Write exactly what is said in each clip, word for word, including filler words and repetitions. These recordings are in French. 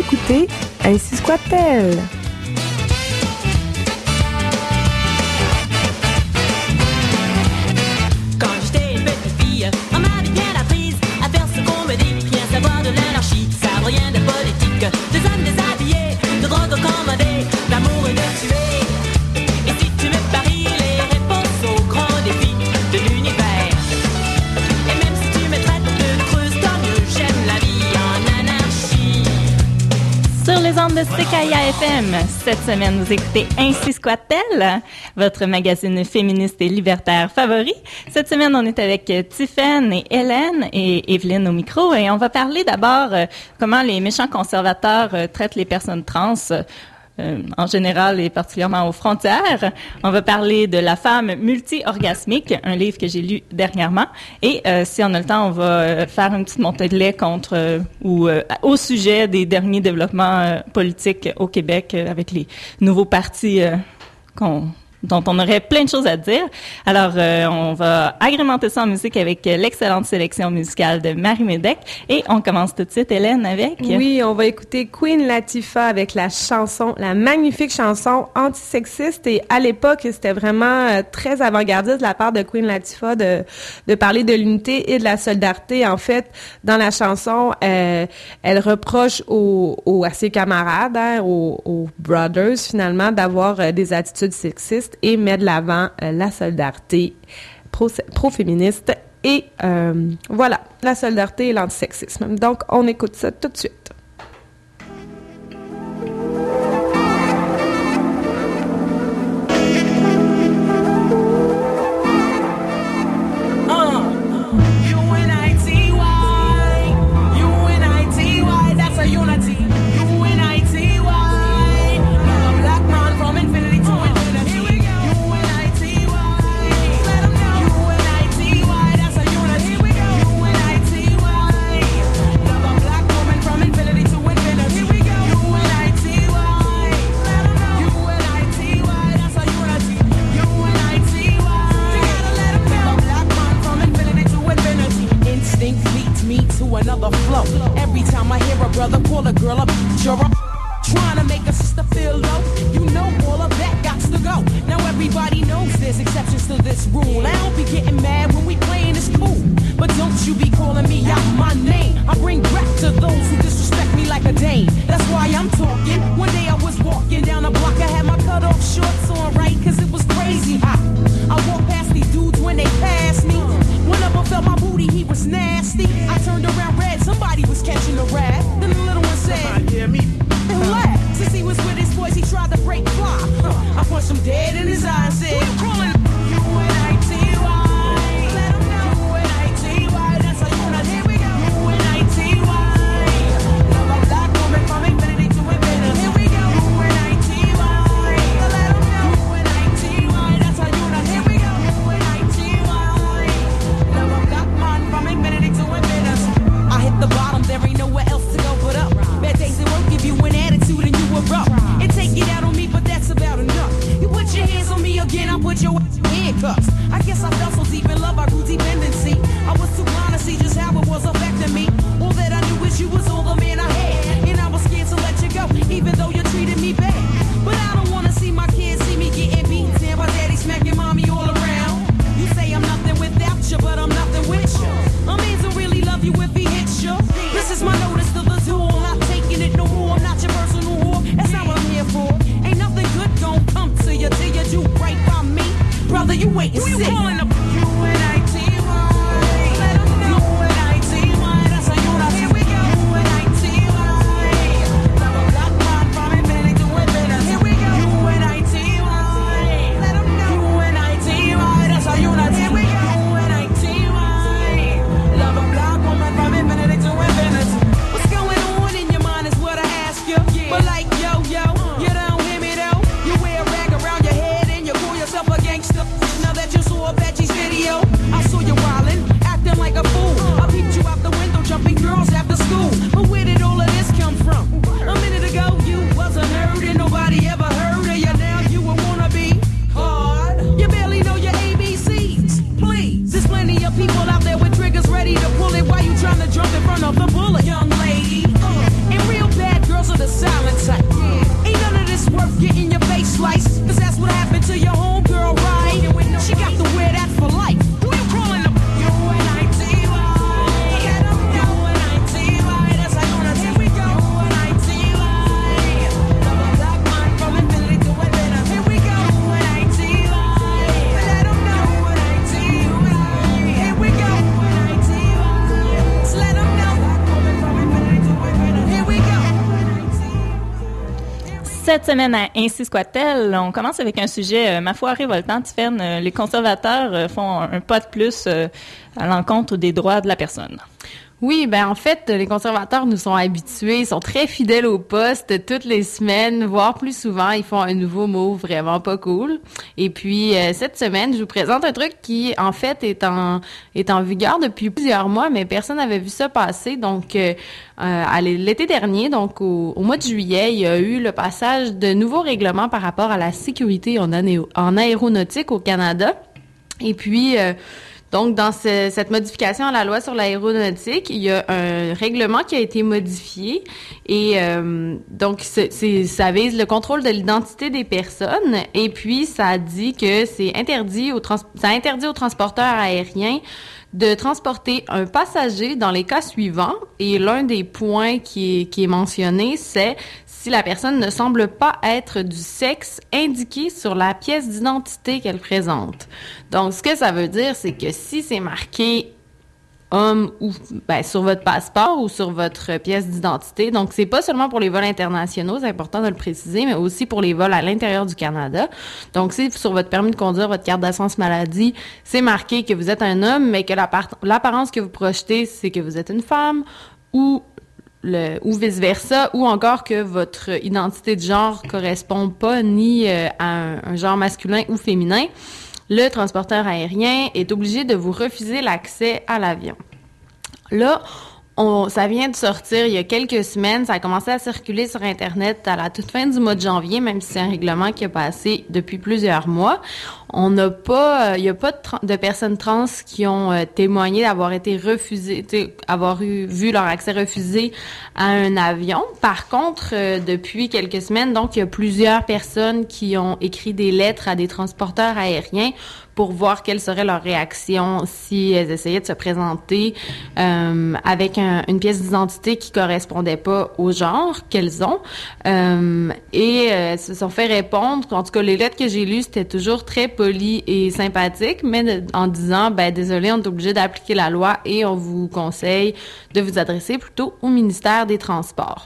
écoutez Ainsi soit-elle. Quand j'étais une petite fille, on m'avait bien apprise à faire ce qu'on me dit, rien savoir de l'anarchie, savoir rien de politique, des hommes déshabillés, de drogue commandée, d'amour et de tuer. Et si tu me paries les réponses aux grands défis de l'univers, et même si tu me traites de creuse, tant mieux, j'aime la vie en anarchie. Sur les ondes de C K I A F M, cette semaine, vous écoutez Ainsi soit-elle, votre magazine féministe et libertaire favori. Cette semaine, on est avec Tiffaine et Hélène et Evelyne au micro, et on va parler d'abord euh, comment les méchants conservateurs euh, traitent les personnes trans, euh, en général et particulièrement aux frontières. On va parler de La femme multi-orgasmique, un livre que j'ai lu dernièrement. Et euh, si on a le temps, on va euh, faire une petite montée de lait contre euh, ou euh, au sujet des derniers développements euh, politiques au Québec euh, avec les nouveaux partis euh, qu'on dont on aurait plein de choses à dire. Alors, euh, on va agrémenter ça en musique avec euh, l'excellente sélection musicale de Marie Médec. Et on commence tout de suite, Hélène, avec... Oui, on va écouter Queen Latifah avec la chanson, la magnifique chanson antisexiste. Et à l'époque, c'était vraiment euh, très avant-gardiste de la part de Queen Latifah de, de parler de l'unité et de la solidarité. En fait, dans la chanson, euh, elle reproche aux, aux, à ses camarades, hein, aux, aux brothers, finalement, d'avoir euh, des attitudes sexistes et met de l'avant euh, la solidarité pro- pro-féministe et euh, voilà, la solidarité et l'antisexisme. Donc, on écoute ça tout de suite. Another flow. Every time I hear a brother call a girl a bitch or a trying to make a sister feel low, you know all of that got to go. Now everybody knows there's exceptions to this rule. I don't be getting mad when we playing, it's cool, but don't you be calling me out my name. I bring back to those who disrespect me like a dame. That's why I'm talking. One day I was walking down a block, I had my cut off shorts on right, cause it was crazy hot. I walked past these dudes when they passed me. One of them felt my booty, he was nasty. I turned around red, somebody was catching a rat. Then the little one said, I hear me. And laughed. Since he was with his boys, he tried to break fly. Huh. I punched him dead in his eye and said, who you calling? U N I T Y. Let him know U N I T Y. That's how you know. Here we go. U N I T Y. Love a black woman from infinity to infinity. Here we go. U N I T Y. Let him know U N I T Y. That's how you know. Here we go. U N I T Y. Love a black man from infinity to infinity. I hit the bottom, there ain't nowhere else to go but up. Bad days at work give you an attitude and you erupt. And take it out on me, but that's about enough. You put your hands on me again, I'll put your ass in handcuffs. I guess I felt so deep in love, I grew dependency. I was too blind to see just how it was affecting me. All that I knew is you was all the man I had, and I was scared to let you go, even though you treated me bad. But I don't wanna see my kids see me getting beaten down by daddy smacking mommy all around. You say I'm nothing without you, but I'm nothing with you. A man don't really love you if he hits you. This is my notice to the duel, I'm not taking it no more. I'm not your personal whore, that's not what I'm here for. Ain't nothing good gon' come to you till you do right by me. Brother, you wait and see. Who you calling up? U N I T Y. Let 'em know. U N I T Y. That's how you know. Here we go. U N I T Y. Love a black man from infinity to infinity. Here we go. U N I T Y. Let 'em know. U N I T Y. That's how you know. Here we go. U N I T Y. Love a black woman from infinity to infinity. What's going on in your mind is what I ask you. But like yo yo, you don't hear me though. You wear a rag around your head and you call yourself a gangster. Now that you saw a Veggies video, I saw you wildin', acting like a fool. I peeped you out the window, jumping girls after school. But where did all of this come from? A minute ago you was a nerd and nobody ever heard of you. Now you a wannabe hard. You barely know your A B Cs. Please, there's plenty of people out there with triggers ready to pull it while you trying to jump in front of the bullet. Young lady, uh, and real bad girls are the silent type. Ain't none of this worth getting your face sliced, cause that's what happened to your homegirl, right? She got to wear that for life. Who you calling up? U N I T Y. Get up, U N I T Y. That's how you know. Here we go. U N I T Y. Double black man from Infinity to Atlanta. Here we go. U N I T Y. Let 'em know. U N I T Y. Here we go. U N I T Y. Just let 'em know. From Infinity to Atlanta. Here we go. Cette semaine à Ainsi Squat-elle, on commence avec un sujet, euh, ma foi, révoltant. Tiffaine, euh, les conservateurs euh, font un, un pas de plus euh, à l'encontre des droits de la personne. Oui, ben en fait, les conservateurs nous sont habitués, ils sont très fidèles au poste toutes les semaines, voire plus souvent, ils font un nouveau mot vraiment pas cool. Et puis euh, cette semaine, je vous présente un truc qui en fait est en est en vigueur depuis plusieurs mois, mais personne n'avait vu ça passer. Donc euh, à l'été dernier, donc au, au mois de juillet, il y a eu le passage de nouveaux règlements par rapport à la sécurité en, ané- en aéronautique au Canada. Et puis euh, Donc, dans ce, cette modification à la loi sur l'aéronautique, il y a un règlement qui a été modifié et euh, donc c'est, c'est, ça vise le contrôle de l'identité des personnes et puis ça dit que c'est interdit aux trans, ça interdit aux transporteurs aériens de transporter un passager dans les cas suivants et l'un des points qui est, qui est mentionné, c'est si la personne ne semble pas être du sexe indiqué sur la pièce d'identité qu'elle présente. Donc, ce que ça veut dire, c'est que si c'est marqué homme ou ben, sur votre passeport ou sur votre pièce d'identité, donc c'est pas seulement pour les vols internationaux, c'est important de le préciser, mais aussi pour les vols à l'intérieur du Canada. Donc, si sur votre permis de conduire, votre carte d'assurance maladie, c'est marqué que vous êtes un homme, mais que l'apparence que vous projetez, c'est que vous êtes une femme, ou Le, ou vice-versa, ou encore que votre identité de genre correspond pas ni euh, à un, un genre masculin ou féminin, le transporteur aérien est obligé de vous refuser l'accès à l'avion. Là, on, ça vient de sortir il y a quelques semaines, ça a commencé à circuler sur Internet à la toute fin du mois de janvier, même si c'est un règlement qui a passé depuis plusieurs mois. On n'a pas, il euh, y a pas de, tra- de personnes trans qui ont euh, témoigné d'avoir été refusées, avoir eu vu leur accès refusé à un avion. Par contre, euh, depuis quelques semaines, donc il y a plusieurs personnes qui ont écrit des lettres à des transporteurs aériens pour voir quelle serait leur réaction si elles essayaient de se présenter euh, avec un, une pièce d'identité qui correspondait pas au genre qu'elles ont. Euh, et euh, se sont fait répondre, en tout cas les lettres que j'ai lues, c'était toujours très poli et sympathique, mais de, en disant, ben désolé, on est obligé d'appliquer la loi et on vous conseille de vous adresser plutôt au ministère des Transports.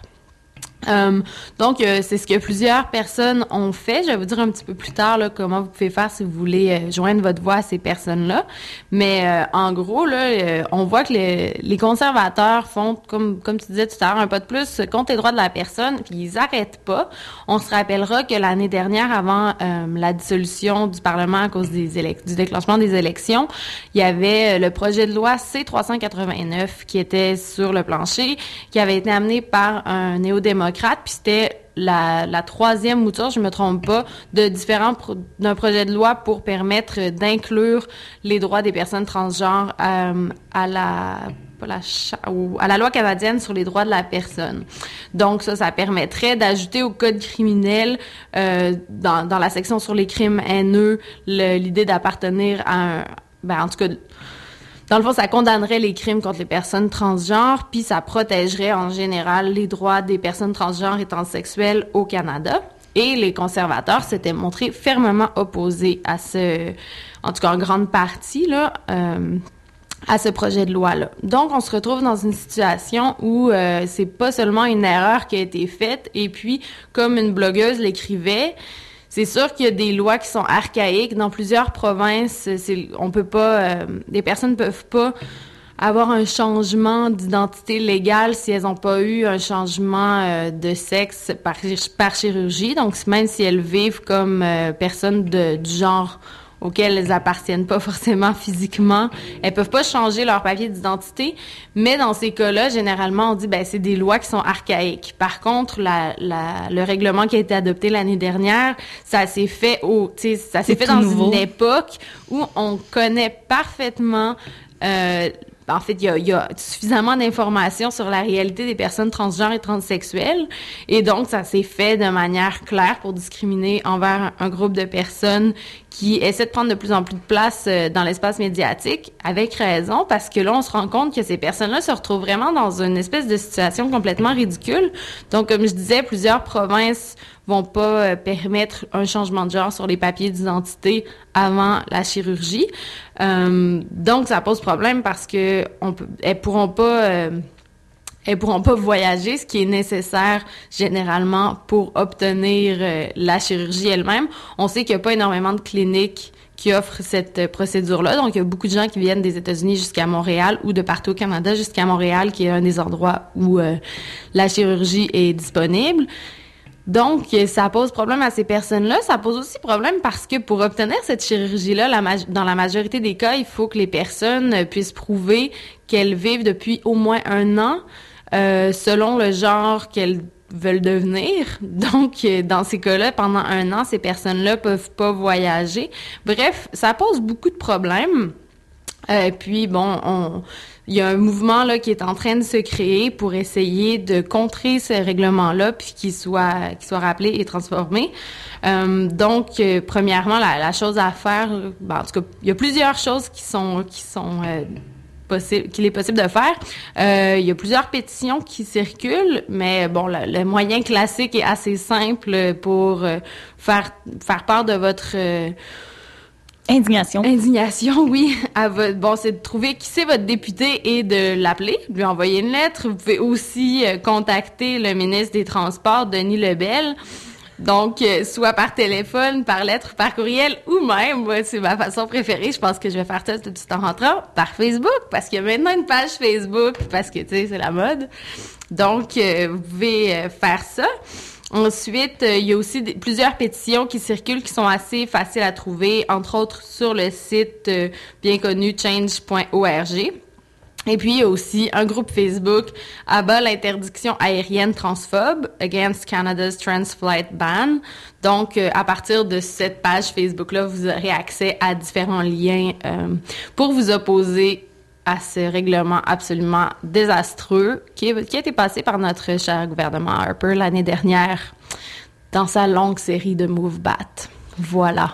Euh, donc, euh, c'est ce que plusieurs personnes ont fait. Je vais vous dire un petit peu plus tard là, comment vous pouvez faire si vous voulez euh, joindre votre voix à ces personnes-là. Mais euh, en gros, là, euh, on voit que les, les conservateurs font, comme comme tu disais tout à l'heure, un pas de plus contre les droits de la personne, puis ils arrêtent pas. On se rappellera que l'année dernière, avant euh, la dissolution du Parlement à cause des élec- du déclenchement des élections, il y avait le projet de loi C trois cent quatre-vingt-neuf qui était sur le plancher, qui avait été amené par un néo-démocrate. Puis c'était la, la troisième mouture, je me trompe pas, de différents pro, d'un projet de loi pour permettre d'inclure les droits des personnes transgenres euh, à la pas la ou à la loi canadienne sur les droits de la personne. Donc ça, ça permettrait d'ajouter au code criminel euh, dans, dans la section sur les crimes haineux le, l'idée d'appartenir à un, ben en tout cas. Dans le fond, ça condamnerait les crimes contre les personnes transgenres, puis ça protégerait en général les droits des personnes transgenres et transsexuelles au Canada. Et les conservateurs s'étaient montrés fermement opposés à ce, en tout cas en grande partie, là, euh, à ce projet de loi-là. Donc, on se retrouve dans une situation où euh, c'est pas seulement une erreur qui a été faite, et puis, comme une blogueuse l'écrivait, c'est sûr qu'il y a des lois qui sont archaïques. Dans plusieurs provinces, c'est, on peut pas, euh, les personnes peuvent pas avoir un changement d'identité légale si elles n'ont pas eu un changement euh, de sexe par, par chirurgie. Donc, même si elles vivent comme euh, personnes de, du genre auxquelles elles appartiennent pas forcément physiquement, elles peuvent pas changer leur papier d'identité, mais dans ces cas-là, généralement, on dit ben c'est des lois qui sont archaïques. Par contre, la, la le règlement qui a été adopté l'année dernière, ça s'est fait au, tu sais, ça s'est fait dans nouveau. Une époque où on connaît parfaitement euh, en fait, il y a, il y a suffisamment d'informations sur la réalité des personnes transgenres et transsexuelles, et donc ça s'est fait de manière claire pour discriminer envers un, un groupe de personnes qui essaient de prendre de plus en plus de place euh, dans l'espace médiatique, avec raison, parce que là, on se rend compte que ces personnes-là se retrouvent vraiment dans une espèce de situation complètement ridicule. Donc, comme je disais, plusieurs provinces vont pas euh, permettre un changement de genre sur les papiers d'identité avant la chirurgie. Euh, donc, ça pose problème parce que on peut, elles pourront pas... Euh, Elles pourront pas voyager, ce qui est nécessaire généralement pour obtenir euh, la chirurgie elle-même. On sait qu'il y a pas énormément de cliniques qui offrent cette euh, procédure-là. Donc, il y a beaucoup de gens qui viennent des États-Unis jusqu'à Montréal ou de partout au Canada jusqu'à Montréal, qui est un des endroits où euh, la chirurgie est disponible. Donc, ça pose problème à ces personnes-là. Ça pose aussi problème parce que pour obtenir cette chirurgie-là, la ma- dans la majorité des cas, il faut que les personnes puissent prouver qu'elles vivent depuis au moins un an euh, selon le genre qu'elles veulent devenir. Donc, dans ces cas-là, pendant un an, ces personnes-là peuvent pas voyager. Bref, ça pose beaucoup de problèmes. Euh, puis, bon, on... Il y a un mouvement là qui est en train de se créer pour essayer de contrer ce règlement-là puis qu'il soit qu'il soit rappelé et transformé. Euh, donc, euh, premièrement, la, la chose à faire, ben, en tout cas, il y a plusieurs choses qui sont qui sont euh, possibles, qu'il est possible de faire. Euh, il y a plusieurs pétitions qui circulent, mais bon, le, le moyen classique est assez simple pour euh, faire faire part de votre euh, Indignation. Indignation, oui. À votre, bon, c'est de trouver qui c'est votre député et de l'appeler, de lui envoyer une lettre. Vous pouvez aussi euh, contacter le ministre des Transports, Denis Lebel. Donc, euh, soit par téléphone, par lettre, par courriel, ou même, moi, c'est ma façon préférée, je pense que je vais faire ça tout de suite en rentrant, par Facebook, parce qu'il y a maintenant une page Facebook, parce que, tu sais, c'est la mode. Donc, euh, vous pouvez euh, faire ça. Ensuite, euh, il y a aussi des, plusieurs pétitions qui circulent qui sont assez faciles à trouver, entre autres sur le site euh, bien connu change point org. Et puis, il y a aussi un groupe Facebook à bas l'interdiction aérienne transphobe, Against Canada's Transflight Ban. Donc, euh, à partir de cette page Facebook-là, vous aurez accès à différents liens euh, pour vous opposer à ce règlement absolument désastreux qui, est, qui a été passé par notre cher gouvernement Harper l'année dernière dans sa longue série de Move Bat. Voilà.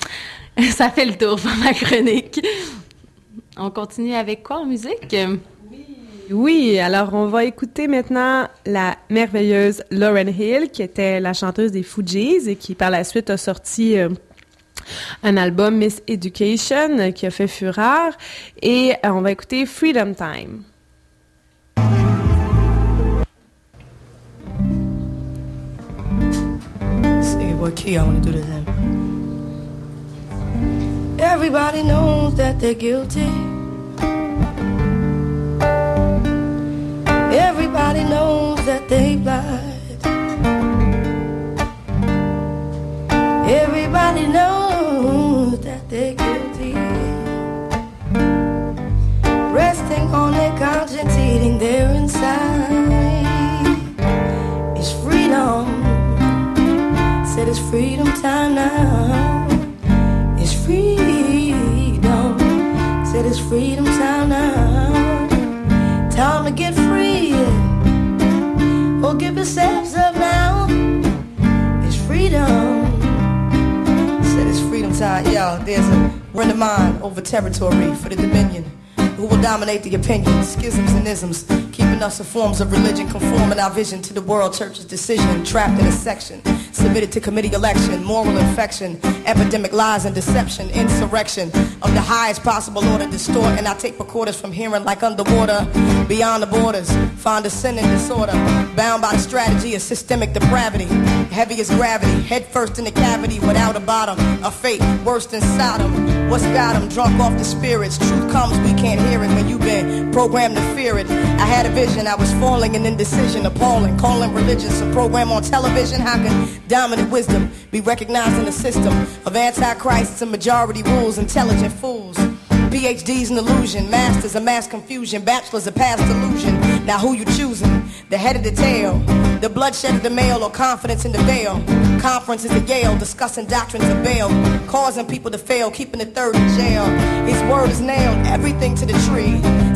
Ça fait le tour pour ma chronique. On continue avec quoi en musique? Oui, alors on va écouter maintenant la merveilleuse Lauryn Hill, qui était la chanteuse des Fugees et qui par la suite a sorti euh, un album Miss Education euh, qui a fait fureur. Et euh, on va écouter Freedom Time. See what key I want to do this in. Everybody knows that they're guilty. Everybody knows that they lied. Everybody knows that they're guilty. Resting on their conscience, eating their inside. It's freedom. Said it's freedom time now. It's freedom. Said it's freedom time now. Time to get free. Oh, give yourselves up now. It's freedom. Said it's freedom time. Yo, there's a run of mine over territory for the dominion. Who will dominate the opinions, schisms and isms, keeping us in forms of religion, conforming our vision to the world church's decision, trapped in a section, submitted to committee election, moral infection, epidemic lies and deception, insurrection of the highest possible order, distorting our tape recorders from hearing like underwater, beyond the borders, find a sin and disorder, bound by the strategy of systemic depravity, heavy as gravity, head first in the cavity without a bottom, a fate worse than Sodom. What's got them drunk off the spirits? Truth comes, we can't hear it when you've been programmed to fear it. I had a vision, I was falling in indecision, appalling, calling religion some program on television. How can dominant wisdom be recognized in the system of antichrists and majority rules, intelligent fools? P H Ds an illusion, masters of mass confusion, bachelors of past illusion. Now who you choosing? The head of the tail, the bloodshed of the male, or confidence in the veil? Conferences at Yale, discussing doctrines of bail, causing people to fail, keeping the third in jail. His word is nailed, everything to the tree.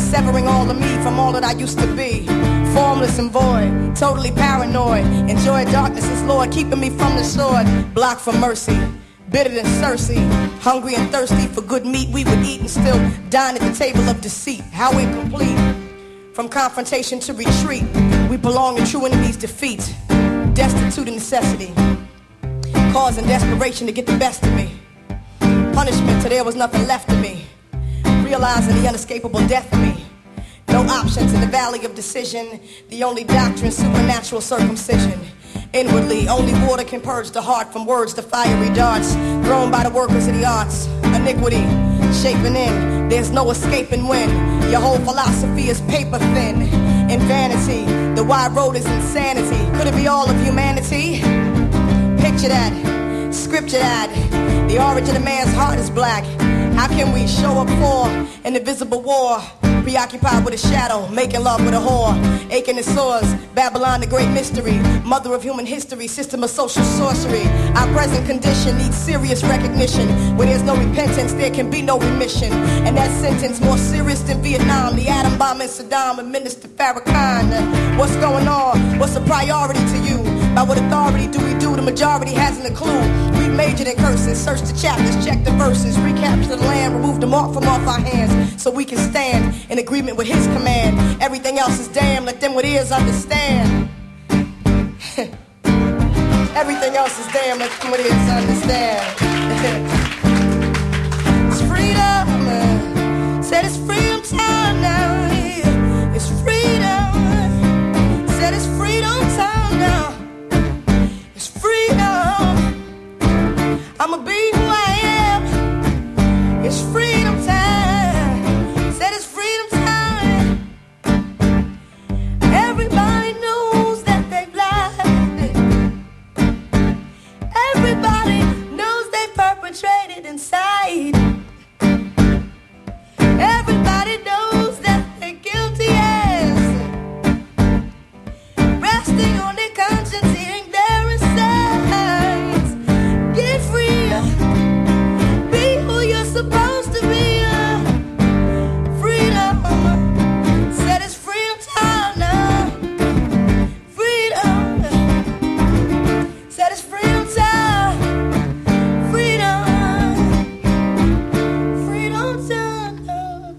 severing all of me from all that I used to be. Formless and void, totally paranoid. Enjoy darkness as Lord, keeping me from the sword. Blocked from mercy, bitter than Cersei. Hungry and thirsty for good meat we would eat and still dine at the table of deceit. How incomplete. From confrontation to retreat, we belong to true enemies' defeat. Destitute of necessity, causing desperation to get the best of me. Punishment till there was nothing left of me. Realizing the unescapable death of me. No options in the valley of decision. The only doctrine, supernatural circumcision. Inwardly, only water can purge the heart from words to fiery darts thrown by the workers of the arts. Iniquity, shaping in, there's no escaping when your whole philosophy is paper thin. In vanity, the wide road is insanity. Could it be all of humanity? Picture that, scripture that. The origin of man's heart is black. How can we show up for an invisible war? Preoccupied with a shadow, making love with a whore. Aching and sores, Babylon the great mystery. Mother of human history, system of social sorcery. Our present condition needs serious recognition. Where there's no repentance, there can be no remission. And that sentence more serious than Vietnam. The atom bomb in Saddam and Minister Farrakhan. What's going on? What's a priority to you? By what authority do we do? The majority hasn't a clue. We've majored in curses, search the chapters, check the verses, recapture the land, remove the mark from off our hands, so we can stand in agreement with his command. Everything else is damn, let them with ears understand. Everything else is damn, let them with ears understand. It's freedom, uh, said it's freedom time now. Yeah. It's freedom, said it's freedom time now. It's freedom, I'ma be who I am. It's freedom time, said it's freedom time. Everybody knows that they've lied. Everybody knows they perpetrated inside. Everybody knows that they're guilty as resting on their conscience, hearing their insides. Get free, be who you're supposed to be. Freedom, said it's freedom time now. Freedom, said it's freedom time. Freedom, freedom time now.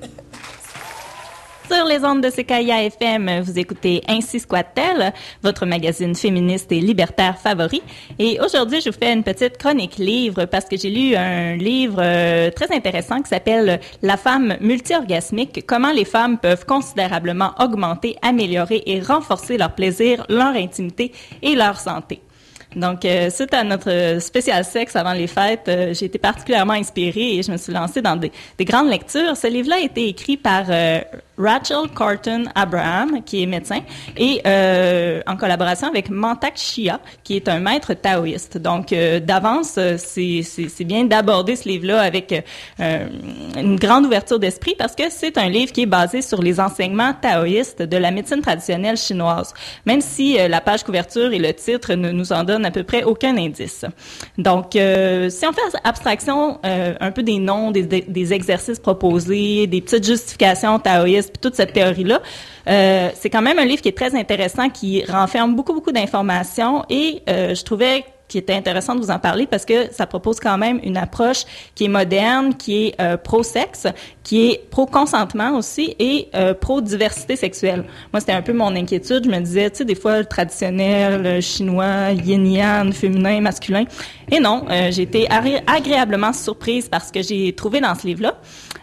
Sur les ondes de C K I A F M, vous écoutez Ainsi squatte-t-elle, votre magazine féministe et libertaire favori. Et aujourd'hui, je vous fais une petite chronique livre parce que j'ai lu un livre euh, très intéressant qui s'appelle « La femme multi-orgasmique, comment les femmes peuvent considérablement augmenter, améliorer et renforcer leur plaisir, leur intimité et leur santé ». Donc, euh, suite à notre spécial sexe avant les fêtes, euh, j'ai été particulièrement inspirée et je me suis lancée dans des, des grandes lectures. Ce livre-là a été écrit par euh, Rachel Carton Abraham, qui est médecin, et euh, en collaboration avec Mantak Chia, qui est un maître taoïste. Donc, euh, d'avance, c'est, c'est, c'est bien d'aborder ce livre-là avec euh, une grande ouverture d'esprit parce que c'est un livre qui est basé sur les enseignements taoïstes de la médecine traditionnelle chinoise, même si euh, la page couverture et le titre ne nous en donnent à peu près aucun indice. Donc, euh, si on fait abstraction euh, un peu des noms, des, des exercices proposés, des petites justifications taoïstes, puis toute cette théorie-là, euh, c'est quand même un livre qui est très intéressant, qui renferme beaucoup, beaucoup d'informations et euh, je trouvais qui était intéressant de vous en parler parce que ça propose quand même une approche qui est moderne, qui est euh, pro-sexe, qui est pro-consentement aussi et euh, pro-diversité sexuelle. Moi, c'était un peu mon inquiétude. Je me disais, tu sais, des fois, le traditionnel, le chinois, yin-yang, féminin, masculin. Et non, euh, j'ai été agré- agréablement surprise par ce que j'ai trouvé dans ce livre-là.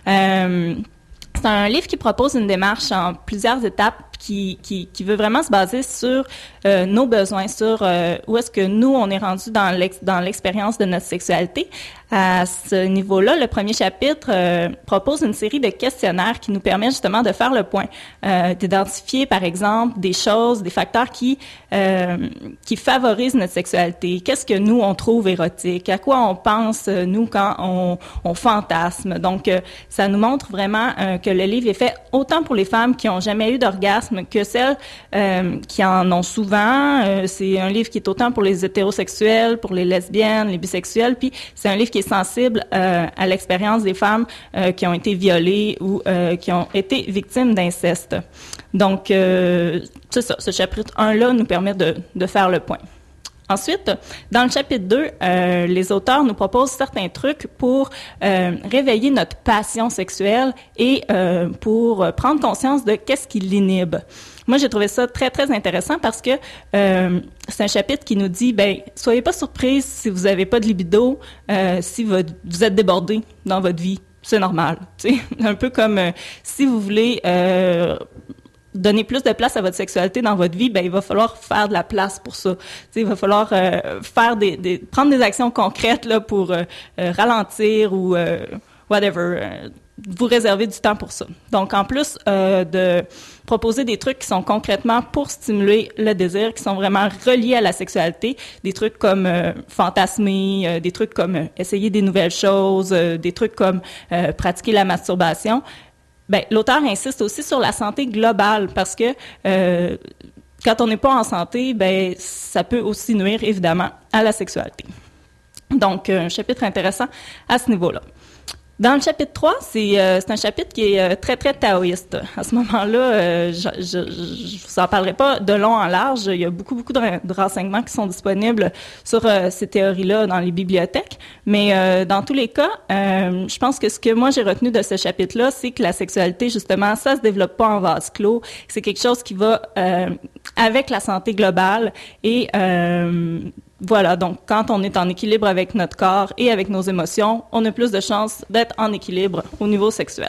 Euh, c'est un livre qui propose une démarche en plusieurs étapes qui, qui, qui veut vraiment se baser sur euh, nos besoins, sur euh, où est-ce que nous, on est rendu dans, l'ex, dans l'expérience de notre sexualité. À ce niveau-là, le premier chapitre euh, propose une série de questionnaires qui nous permettent justement de faire le point, euh, d'identifier, par exemple, des choses, des facteurs qui euh, qui favorisent notre sexualité. Qu'est-ce que nous, on trouve érotique? À quoi on pense, nous, quand on, on fantasme? Donc, euh, ça nous montre vraiment euh, que le livre est fait autant pour les femmes qui n'ont jamais eu d'orgasme que celles euh, qui en ont souvent. Euh, c'est un livre qui est autant pour les hétérosexuels, pour les lesbiennes, les bisexuels, puis c'est un livre qui est est sensible euh, à l'expérience des femmes euh, qui ont été violées ou euh, qui ont été victimes d'inceste. Donc, euh, c'est ça, ce chapitre un-là nous permet de, de faire le point. Ensuite, dans le chapitre deux, euh, les auteurs nous proposent certains trucs pour euh, réveiller notre passion sexuelle et euh, pour prendre conscience de qu'est-ce qui l'inhibe. Moi, j'ai trouvé ça très, très intéressant parce que euh, c'est un chapitre qui nous dit, ben, soyez pas surprise si vous avez pas de libido, euh, si votre, vous êtes débordé dans votre vie. C'est normal, tu sais. Un peu comme euh, si vous voulez... Euh, donner plus de place à votre sexualité dans votre vie, ben il va falloir faire de la place pour ça. Tu sais, il va falloir euh, faire des, des prendre des actions concrètes là pour euh, euh, ralentir ou euh, whatever, euh, vous réserver du temps pour ça. Donc en plus euh, de proposer des trucs qui sont concrètement pour stimuler le désir, qui sont vraiment reliés à la sexualité, des trucs comme euh, fantasmer, euh, des trucs comme euh, essayer des nouvelles choses, euh, des trucs comme euh, pratiquer la masturbation. Ben, l'auteur insiste aussi sur la santé globale parce que euh, quand on n'est pas en santé, ben ça peut aussi nuire évidemment à la sexualité. Donc, un chapitre intéressant à ce niveau-là. Dans le chapitre trois, c'est, euh, c'est un chapitre qui est euh, très, très taoïste. À ce moment-là, euh, je je, je vous en parlerai pas de long en large. Il y a beaucoup, beaucoup de, de renseignements qui sont disponibles sur euh, ces théories-là dans les bibliothèques. Mais euh, dans tous les cas, euh, je pense que ce que moi j'ai retenu de ce chapitre-là, c'est que la sexualité, justement, ça se développe pas en vase clos. C'est quelque chose qui va euh, avec la santé globale et... Euh, Voilà, donc quand on est en équilibre avec notre corps et avec nos émotions, on a plus de chances d'être en équilibre au niveau sexuel.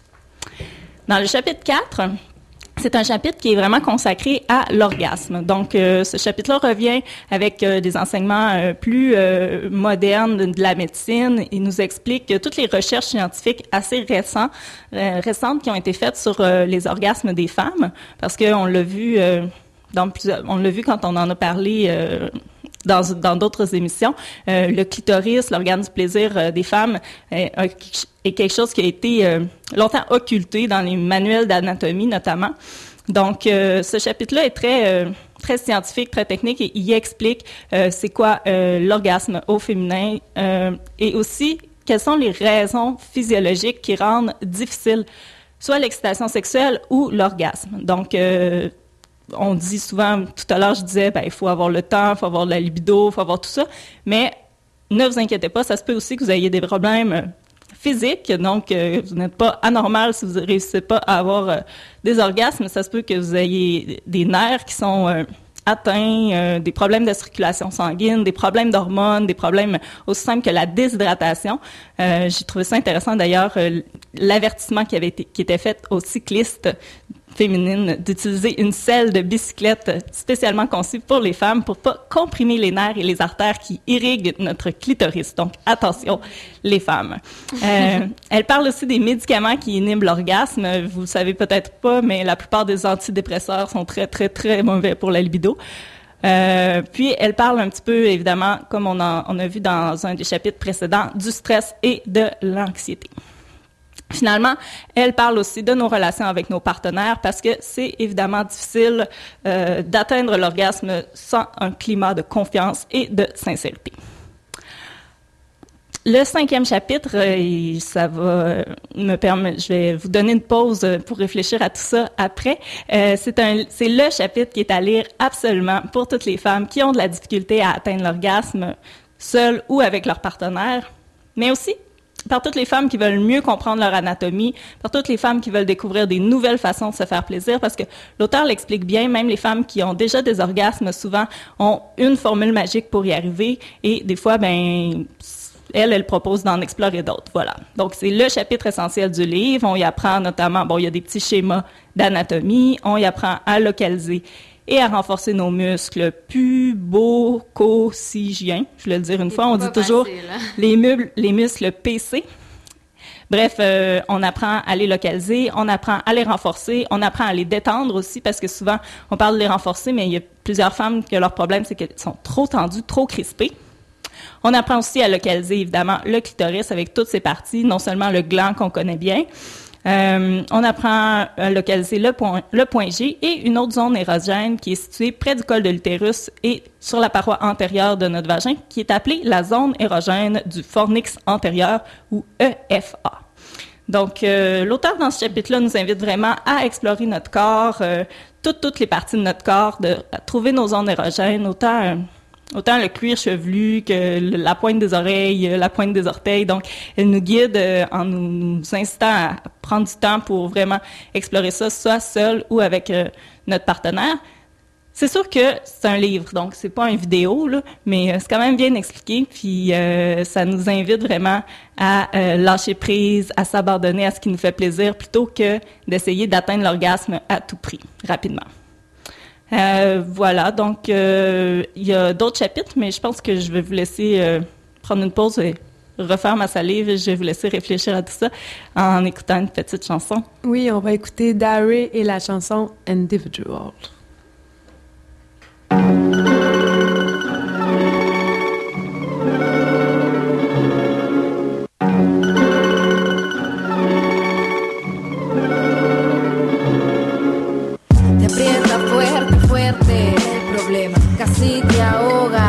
Dans le chapitre quatre, c'est un chapitre qui est vraiment consacré à l'orgasme. Donc, euh, ce chapitre-là revient avec euh, des enseignements euh, plus euh, modernes de, de la médecine. Il nous explique euh, toutes les recherches scientifiques assez récentes, euh, récentes qui ont été faites sur euh, les orgasmes des femmes, parce qu'on l'a vu euh, dans plusieurs, on l'a vu quand on en a parlé. Euh, Dans, dans d'autres émissions, euh, le clitoris, l'organe du plaisir euh, des femmes euh, est quelque chose qui a été euh, longtemps occulté dans les manuels d'anatomie notamment. Donc, euh, ce chapitre-là est très euh, très scientifique, très technique et il explique euh, c'est quoi euh, l'orgasme au féminin euh, et aussi quelles sont les raisons physiologiques qui rendent difficile soit l'excitation sexuelle ou l'orgasme. Donc, euh, on dit souvent, tout à l'heure, je disais, ben, il faut avoir le temps, il faut avoir de la libido, il faut avoir tout ça. Mais ne vous inquiétez pas, ça se peut aussi que vous ayez des problèmes physiques. Donc, euh, vous n'êtes pas anormal si vous ne réussissez pas à avoir euh, des orgasmes. Ça se peut que vous ayez des nerfs qui sont euh, atteints, euh, des problèmes de circulation sanguine, des problèmes d'hormones, des problèmes aussi simples que la déshydratation. Euh, j'ai trouvé ça intéressant, d'ailleurs, euh, l'avertissement qui avait été, qui était fait aux cyclistes féminine d'utiliser une selle de bicyclette spécialement conçue pour les femmes pour pas comprimer les nerfs et les artères qui irriguent notre clitoris. Donc, attention, les femmes. Euh, elle parle aussi des médicaments qui inhibent l'orgasme. Vous le savez peut-être pas, mais la plupart des antidépresseurs sont très, très, très mauvais pour la libido. Euh, puis, elle parle un petit peu, évidemment, comme on a, on a vu dans un des chapitres précédents, du stress et de l'anxiété. Finalement, elle parle aussi de nos relations avec nos partenaires parce que c'est évidemment difficile euh, d'atteindre l'orgasme sans un climat de confiance et de sincérité. Le cinquième chapitre, euh, ça va me permettre, je vais vous donner une pause pour réfléchir à tout ça après. Euh, c'est un, c'est le chapitre qui est à lire absolument pour toutes les femmes qui ont de la difficulté à atteindre l'orgasme, seules ou avec leur partenaire, mais aussi par toutes les femmes qui veulent mieux comprendre leur anatomie, par toutes les femmes qui veulent découvrir des nouvelles façons de se faire plaisir, parce que l'auteur l'explique bien, même les femmes qui ont déjà des orgasmes, souvent, ont une formule magique pour y arriver, et des fois, ben, elle, elle propose d'en explorer d'autres, voilà. Donc, c'est le chapitre essentiel du livre. On y apprend notamment, bon, il y a des petits schémas d'anatomie, on y apprend à localiser et à renforcer nos muscles pubococcygiens. Je voulais le dire une fois, on dit toujours les, meubles, les muscles P C. Bref, euh, on apprend à les localiser, on apprend à les renforcer, on apprend à les détendre aussi, parce que souvent, on parle de les renforcer, mais il y a plusieurs femmes que leur problème, c'est qu'elles sont trop tendues, trop crispées. On apprend aussi à localiser, évidemment, le clitoris avec toutes ses parties, non seulement le gland qu'on connaît bien, Euh, on apprend à localiser le point, le point G et une autre zone érogène qui est située près du col de l'utérus et sur la paroi antérieure de notre vagin, qui est appelée la zone érogène du fornix antérieur ou E F A. Donc, euh, l'auteur dans ce chapitre-là nous invite vraiment à explorer notre corps, euh, toutes, toutes les parties de notre corps, de à trouver nos zones érogènes, autant... Euh, Autant le cuir chevelu que la pointe des oreilles, la pointe des orteils. Donc, elle nous guide euh, en nous, nous incitant à prendre du temps pour vraiment explorer ça, soit seul ou avec euh, notre partenaire. C'est sûr que c'est un livre, donc c'est pas une vidéo, là, mais euh, c'est quand même bien expliqué. Puis euh, ça nous invite vraiment à euh, lâcher prise, à s'abandonner à ce qui nous fait plaisir, plutôt que d'essayer d'atteindre l'orgasme à tout prix, rapidement. Euh, voilà, donc euh, il y a d'autres chapitres, mais je pense que je vais vous laisser euh, prendre une pause et refaire ma salive. Je vais vous laisser réfléchir à tout ça en écoutant une petite chanson. Oui, on va écouter Dare et la chanson Individual. Casi te ahoga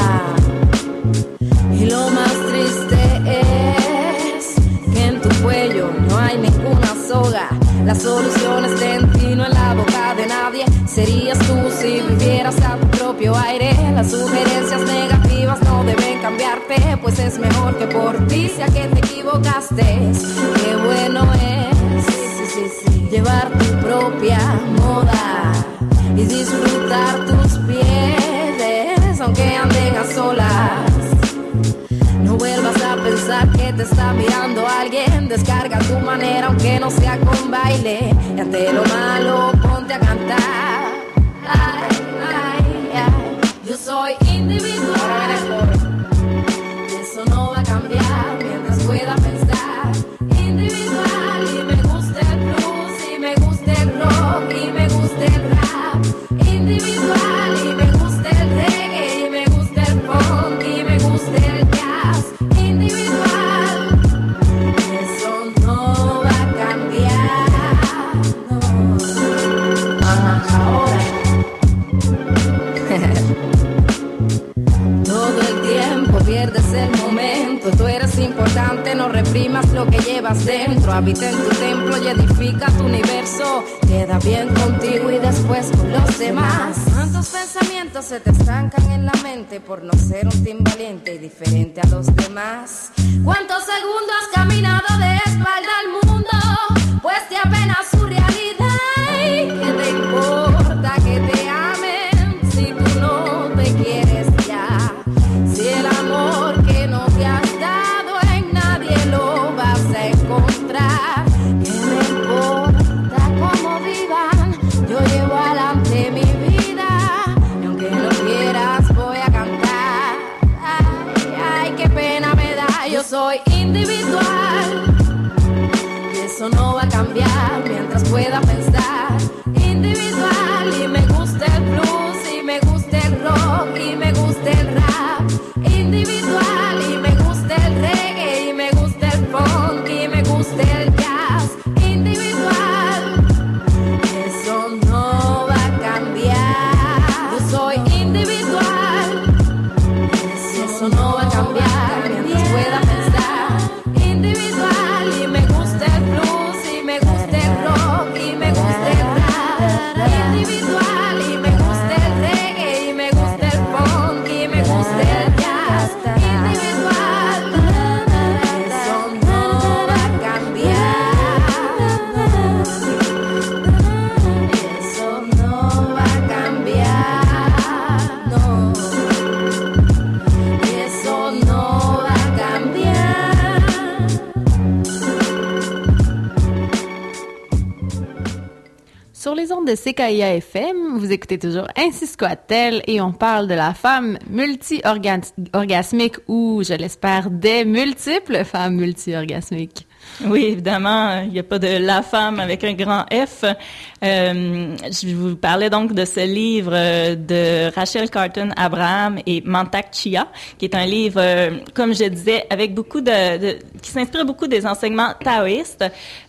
y lo más triste es que en tu cuello no hay ninguna soga. La solución está en ti, no en la boca de nadie. Serías tú si vivieras a tu propio aire. Las sugerencias negativas no deben cambiarte, pues es mejor que por ti sea que te equivocaste. Qué bueno es sí, sí, sí, llevar tu propia moda y disfrutar tus pies aunque anden a solas. No vuelvas a pensar que te está mirando alguien. Descarga tu manera aunque no sea con baile. Y ante lo malo ponte a cantar. Ay, ay, ay. Yo soy individual. Eso no va a cambiar mientras pueda pensar. Individual y me gusta el blues y me gusta el rock y me gusta el rap. Individual y me gusta el reggae. Y me gusta el jazz individual. Eso no va a cambiar, no. Ajá, ahora. Todo el tiempo pierdes el momento. Tú eres importante, no reprimas lo que llevas dentro. Habita en tu templo y edifica tu universo. Queda bien contigo y después con los demás. ¿Cuántos pensamientos se te estancan en la mente por no ser un team valiente y diferente a los demás? ¿Cuántos segundos has caminado de espalda al mundo? Pues te apena su realidad. ¿Qué te importa que te amen si tú no te quieres ya? Si el amor que no te has dado en nadie lo vas a encontrar. ¿Qué me importa cómo vivan? Yo llevo adelante mi vida. Y aunque no quieras voy a cantar. Ay, ay, qué pena me da. Yo soy individual. Y eso no va a cambiar mientras pueda pensar. Individual y me gusta el blues y me gusta el rock y me gusta el rap. Individual y me gusta el reggae y me gusta el funk y me gusta el jazz. Individual, eso no va a cambiar. Yo soy individual, eso no va a cambiar mientras pueda pensar. Individual y me gusta el blues y me gusta el rock y me gusta el rap. Individual y me gusta el reggae y me gusta el funk y me gusta el jazz. Individual, eso no va a cambiar. Eso no va a cambiar. No. Eso no va a cambiar. Sur les ondes de C K I A F M, vous écoutez toujours Ainsi soit-elle et on parle de la femme multi-orgasmique ou, je l'espère, des multiples femmes multi-orgasmiques. Oui, évidemment, il n'y a pas de la femme avec un grand F. Euh, je vous parlais donc de ce livre de Rachel Carton Abraham et Mantak Chia, qui est un livre, euh, comme je disais, avec beaucoup de, de qui s'inspire beaucoup des enseignements taoïstes.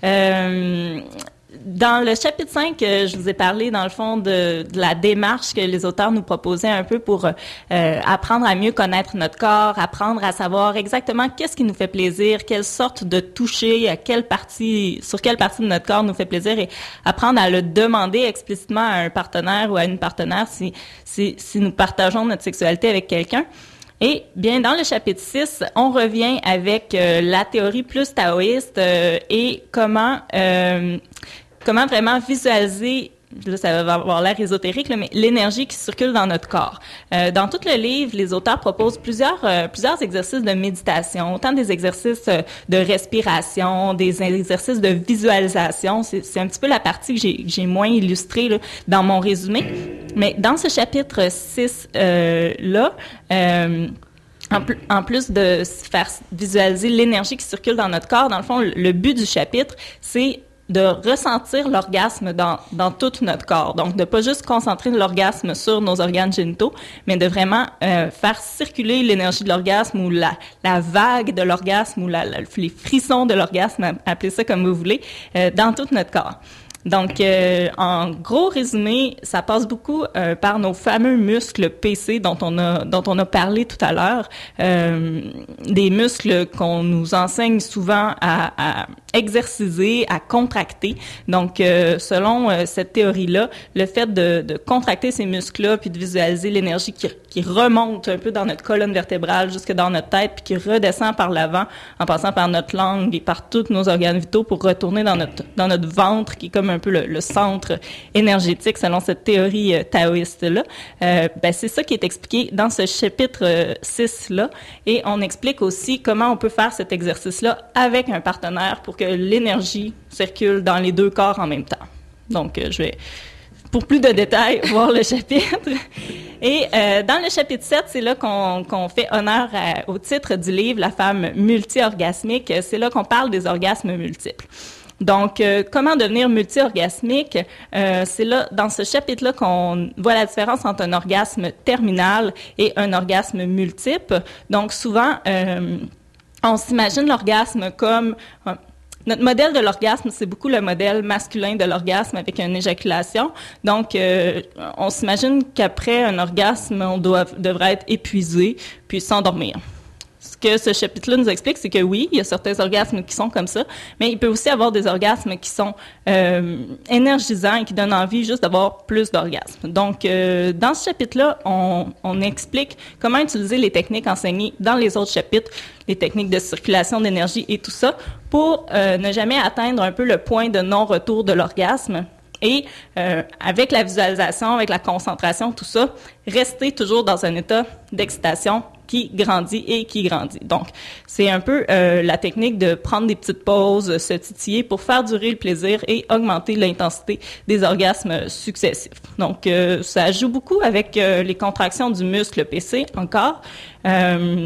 Euh, Dans le chapitre cinq, euh, je vous ai parlé, dans le fond, de, de la démarche que les auteurs nous proposaient un peu pour euh, apprendre à mieux connaître notre corps, apprendre à savoir exactement qu'est-ce qui nous fait plaisir, quelle sorte de toucher, à quelle partie, sur quelle partie de notre corps nous fait plaisir, et apprendre à le demander explicitement à un partenaire ou à une partenaire si, si, si nous partageons notre sexualité avec quelqu'un. Et bien, dans le chapitre six, on revient avec euh, la théorie plus taoïste euh, et comment euh, comment vraiment visualiser, là ça va avoir l'air ésotérique, là, mais l'énergie qui circule dans notre corps. Euh, dans tout le livre, les auteurs proposent plusieurs euh, plusieurs exercices de méditation, autant des exercices euh, de respiration, des exercices de visualisation. C'est, c'est un petit peu la partie que j'ai, j'ai moins illustrée là, dans mon résumé. Mais dans ce chapitre six euh, là, euh, En, pl- en plus de faire visualiser l'énergie qui circule dans notre corps, dans le fond, le but du chapitre, c'est de ressentir l'orgasme dans, dans tout notre corps. Donc, de pas juste concentrer l'orgasme sur nos organes génitaux, mais de vraiment euh, faire circuler l'énergie de l'orgasme ou la, la vague de l'orgasme ou la, la, les frissons de l'orgasme, appelez ça comme vous voulez, euh, dans tout notre corps. Donc, euh, en gros résumé, ça passe beaucoup euh, par nos fameux muscles P C dont on a dont on a parlé tout à l'heure, euh, des muscles qu'on nous enseigne souvent à, à exerciser, à contracter. Donc, euh, selon euh, cette théorie-là, le fait de, de contracter ces muscles-là puis de visualiser l'énergie qui, qui remonte un peu dans notre colonne vertébrale jusque dans notre tête puis qui redescend par l'avant en passant par notre langue et par tous nos organes vitaux pour retourner dans notre dans notre ventre qui est comme un peu le, le centre énergétique selon cette théorie euh, taoïste-là. Euh, ben, c'est ça qui est expliqué dans ce chapitre euh, six-là. Et on explique aussi comment on peut faire cet exercice-là avec un partenaire pour que l'énergie circule dans les deux corps en même temps. Donc, euh, je vais, pour plus de détails, voir le chapitre. Et euh, dans le chapitre sept, c'est là qu'on, qu'on fait honneur à, au titre du livre, La femme multi-orgasmique. C'est là qu'on parle des orgasmes multiples. Donc, euh, comment devenir multi-orgasmique? Euh, c'est là, dans ce chapitre-là, qu'on voit la différence entre un orgasme terminal et un orgasme multiple. Donc, souvent, euh, on s'imagine l'orgasme comme... Euh, notre modèle de l'orgasme, c'est beaucoup le modèle masculin de l'orgasme avec une éjaculation. Donc, euh, on s'imagine qu'après un orgasme, on doit, devrait être épuisé puis s'endormir. Ce que ce chapitre-là nous explique, c'est que oui, il y a certains orgasmes qui sont comme ça, mais il peut aussi avoir des orgasmes qui sont euh, énergisants et qui donnent envie juste d'avoir plus d'orgasmes. Donc, euh, dans ce chapitre-là, on, on explique comment utiliser les techniques enseignées dans les autres chapitres, les techniques de circulation d'énergie et tout ça, pour euh, ne jamais atteindre un peu le point de non-retour de l'orgasme. Et euh, avec la visualisation, avec la concentration, tout ça, rester toujours dans un état d'excitation qui grandit et qui grandit. Donc, c'est un peu euh, la technique de prendre des petites pauses, se titiller pour faire durer le plaisir et augmenter l'intensité des orgasmes successifs. Donc, euh, ça joue beaucoup avec euh, les contractions du muscle P C encore. Euh,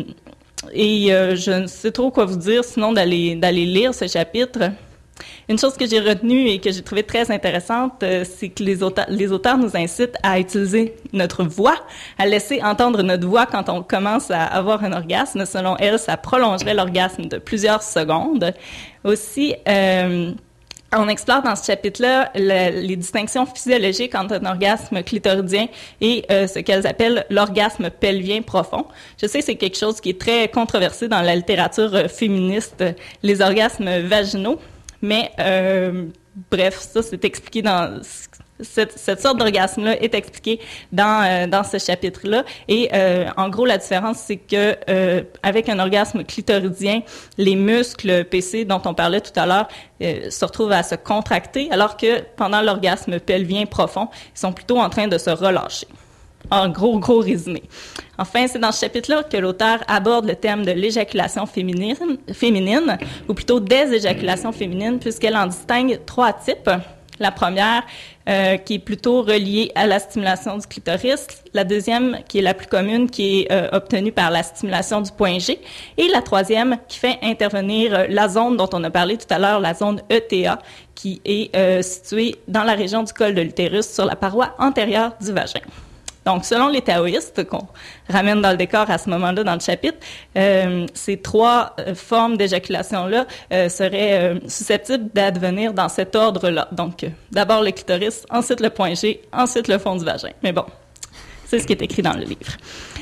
et euh, je ne sais trop quoi vous dire, sinon d'aller d'aller lire ce chapitre. Une chose que j'ai retenue et que j'ai trouvée très intéressante, euh, c'est que les auteurs, les auteurs nous incitent à utiliser notre voix, à laisser entendre notre voix quand on commence à avoir un orgasme. Selon elle, ça prolongerait l'orgasme de plusieurs secondes. Aussi, euh, on explore dans ce chapitre-là le, les distinctions physiologiques entre un orgasme clitoridien et euh, ce qu'elles appellent l'orgasme pelvien profond. Je sais que c'est quelque chose qui est très controversé dans la littérature euh, féministe, les orgasmes vaginaux. Mais euh, bref, ça c'est expliqué dans cette, cette sorte d'orgasme-là est expliquée dans euh, dans ce chapitre-là. Et euh, en gros, la différence c'est que euh, avec un orgasme clitoridien, les muscles P C dont on parlait tout à l'heure euh, se retrouvent à se contracter, alors que pendant l'orgasme pelvien profond, ils sont plutôt en train de se relâcher. En gros, gros résumé. Enfin, c'est dans ce chapitre-là que l'auteur aborde le thème de l'éjaculation féminine, féminine, ou plutôt des éjaculations féminines, puisqu'elle en distingue trois types. La première, euh, qui est plutôt reliée à la stimulation du clitoris. La deuxième, qui est la plus commune, qui est euh, obtenue par la stimulation du point G. Et la troisième, qui fait intervenir euh, la zone dont on a parlé tout à l'heure, la zone E T A, qui est euh, située dans la région du col de l'utérus, sur la paroi antérieure du vagin. Donc, selon les taoïstes, qu'on ramène dans le décor à ce moment-là dans le chapitre, euh, ces trois euh, formes d'éjaculation-là euh, seraient euh, susceptibles d'advenir dans cet ordre-là. Donc, euh, d'abord le clitoris, ensuite le point G, ensuite le fond du vagin. Mais bon, c'est ce qui est écrit dans le livre.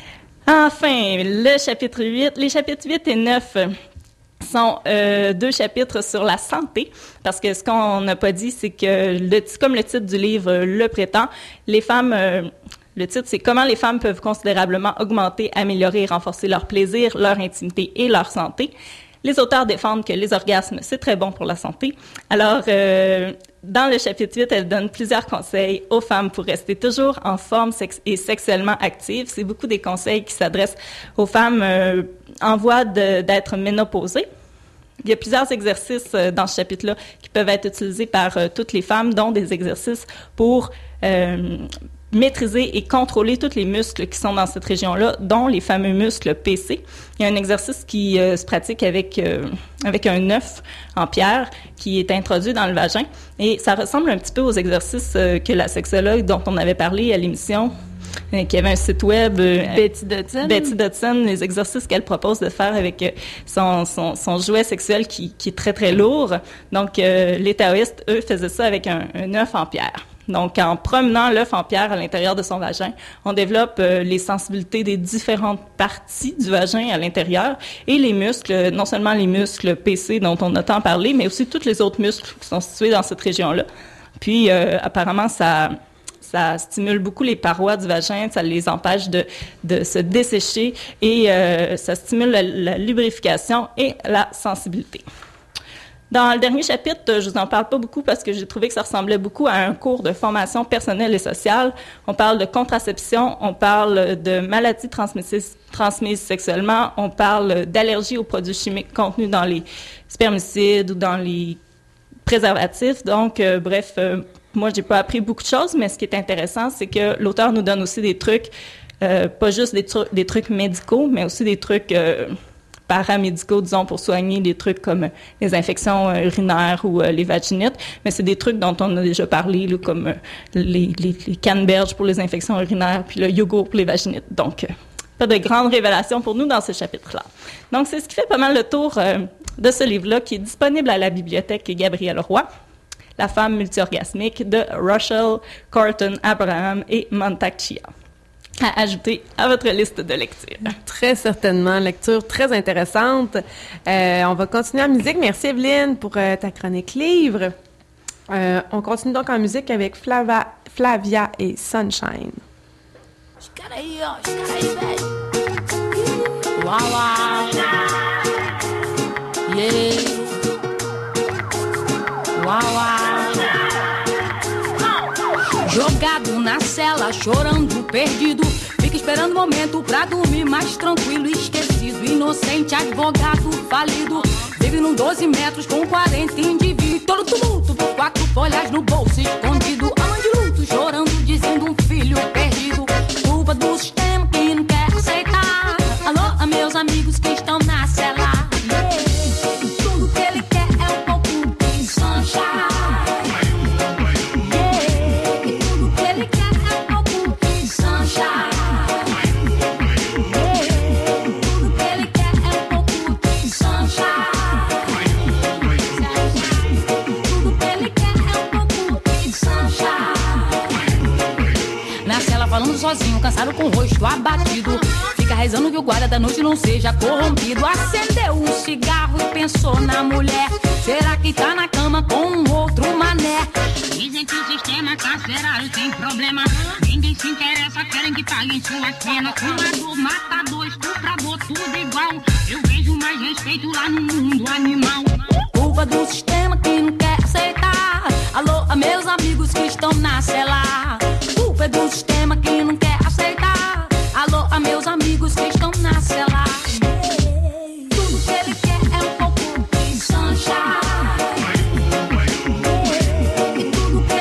Enfin, le chapitre huit, les chapitres huit et neuf euh, sont euh, deux chapitres sur la santé, parce que ce qu'on n'a pas dit, c'est que, le, comme le titre du livre le prétend, les femmes... Euh, Le titre, c'est « Comment les femmes peuvent considérablement augmenter, améliorer et renforcer leur plaisir, leur intimité et leur santé ». Les auteurs défendent que les orgasmes, c'est très bon pour la santé. Alors, euh, dans le chapitre huit, elle donne plusieurs conseils aux femmes pour rester toujours en forme sex- et sexuellement actives. C'est beaucoup des conseils qui s'adressent aux femmes euh, en voie de, d'être ménopausées. Il y a plusieurs exercices euh, dans ce chapitre-là qui peuvent être utilisés par euh, toutes les femmes, dont des exercices pour... Euh, maîtriser et contrôler tous les muscles qui sont dans cette région-là, dont les fameux muscles P C. Il y a un exercice qui euh, se pratique avec euh, avec un œuf en pierre qui est introduit dans le vagin, et ça ressemble un petit peu aux exercices euh, que la sexologue dont on avait parlé à l'émission, euh, qui avait un site web, euh, Betty Dodson. Betty Dodson, les exercices qu'elle propose de faire avec euh, son, son son jouet sexuel qui qui est très très lourd. Donc euh, les taoïstes, eux, faisaient ça avec un, un œuf en pierre. Donc, en promenant l'œuf en pierre à l'intérieur de son vagin, on développe euh, les sensibilités des différentes parties du vagin à l'intérieur et les muscles, non seulement les muscles P C dont on a tant parlé, mais aussi tous les autres muscles qui sont situés dans cette région-là. Puis, euh, apparemment, ça... Ça stimule beaucoup les parois du vagin, ça les empêche de, de se dessécher et euh, ça stimule la, la lubrification et la sensibilité. Dans le dernier chapitre, je vous en parle pas beaucoup parce que j'ai trouvé que ça ressemblait beaucoup à un cours de formation personnelle et sociale. On parle de contraception, on parle de maladies transmises, transmises sexuellement, on parle d'allergies aux produits chimiques contenus dans les spermicides ou dans les préservatifs. Donc, euh, bref, euh, moi, j'ai pas appris beaucoup de choses, mais ce qui est intéressant, c'est que l'auteur nous donne aussi des trucs, euh, pas juste des, tru- des trucs médicaux, mais aussi des trucs... Euh, paramédicaux, disons, pour soigner des trucs comme les infections euh, urinaires ou euh, les vaginites, mais c'est des trucs dont on a déjà parlé, là, comme euh, les, les, les canneberges pour les infections urinaires, puis le yogourt pour les vaginites. Donc, euh, pas de grandes révélations pour nous dans ce chapitre-là. Donc, c'est ce qui fait pas mal le tour euh, de ce livre-là, qui est disponible à la bibliothèque Gabrielle Roy, La femme multiorgasmique de Rochelle Corton Abraham et Mantak Chia, à ajouter à votre liste de lecture. Très certainement. Lecture très intéressante. Euh, on va continuer en musique. Merci, Evelyne, pour euh, ta chronique livre. Euh, on continue donc en musique avec Flava, Flavia et Sunshine. Wow, wow. Yeah. Wow, wow. Jogado na cela, chorando, perdido. Fica esperando o momento pra dormir mais tranquilo, esquecido. Inocente, advogado, falido. Vive num doze metros com quarenta indivíduos. Todo tumulto, por quatro folhas no bolso escondido. Alma de luto, chorando, dizendo um filho perdido. Culpa do sistema que não quer aceitar. Alô, a meus amigos que estão na cela. Yeah. Tudo que ele quer é um pouco de sunshine. Falando sozinho, cansado com o rosto abatido. Fica rezando que o guarda da noite não seja corrompido. Acendeu um cigarro e pensou na mulher. Será que tá na cama com um outro mané? Dizem que o sistema carcerário tem problema. Ninguém se interessa, querem que paguem suas penas. Fumador, matador, estuprador, tudo igual. Eu vejo mais respeito lá no mundo animal. Culpa do sistema que não quer aceitar. Alô, a meus amigos que estão na cela. Culpa do sistema que não quer aceitar. Alô, a meus amigos que estão na cela. Tudo que ele quer é um pouco de sunshine. Tudo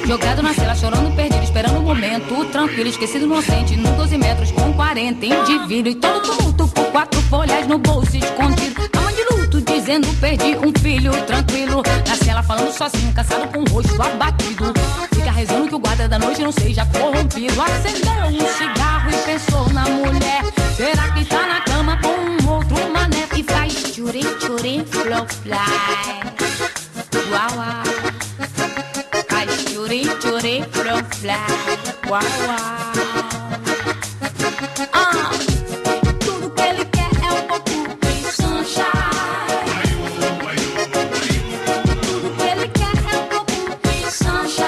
Jogado na cela, chorando perdido, esperando o momento tranquilo, esquecido inocente, no doze metros com quarenta indivíduos. E todo tumulto por quatro folhas no bolso escondido. A mãe de luto dizendo perdi um filho tranquilo. Na cela falando sozinho, cansado com o rosto abatido. Fica rezando que o guarda da noite não seja corrompido. Acendeu um cigarro e pensou na mulher. Será que tá na cama com um outro mané? E faz tchurim, tchurim, flop, fly. Uau, uau. Faz tchurim, tchurim, flop, fly. Uau, uau. Ah, tudo que ele quer é um pouco de sunshine. Tudo que ele quer é um pouco de sunshine.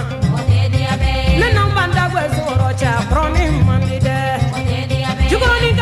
You're gonna need